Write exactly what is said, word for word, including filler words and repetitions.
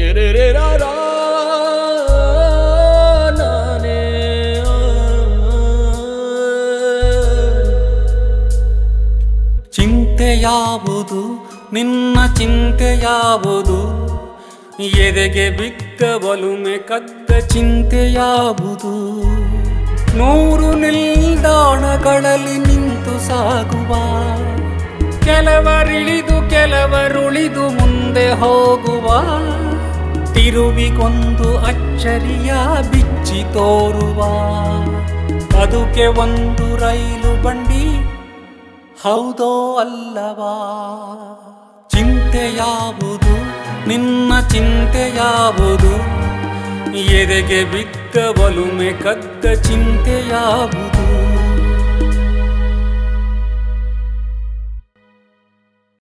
ರೇ ರೇ ರಾ ರಾ ನಾನೇ. ಚಿಂತೆ ಯಾವುದು ನಿನ್ನ ಚಿಂತೆ ಯಾವುದು, ಎದೆಗೆ ಬಿದ್ದ ಒಲುಮೆ ಕದ್ದ ಚಿಂತೆ ಯಾವುದು. ನೂರು ನಿಲ್ದಾಣಗಳಲ್ಲಿ ನಿಂತು ಸಾಗುವ, ಕೆಲವರಿಳಿದು ಕೆಲವರುಳಿದು ಮುಂದೆ ಹೋಗುವ, ತಿರುವಿಗೊಂದು ಅಚ್ಚರಿಯ ಬಿಚ್ಚಿ ತೋರುವ, ಬದುಕೆ ಒಂದು ರೈಲು ಬಂಡಿ ಹೌದೋ ಅಲ್ಲವಾ. ಚಿಂತೆ ಯಾವುದು ನಿನ್ನ ಚಿಂತೆ ಯಾವುದು, ಎದೆಗೆ ಬಿದ್ದ ಒಲುಮೆ ಕದ್ದ ಚಿಂತೆ ಯಾವುದು.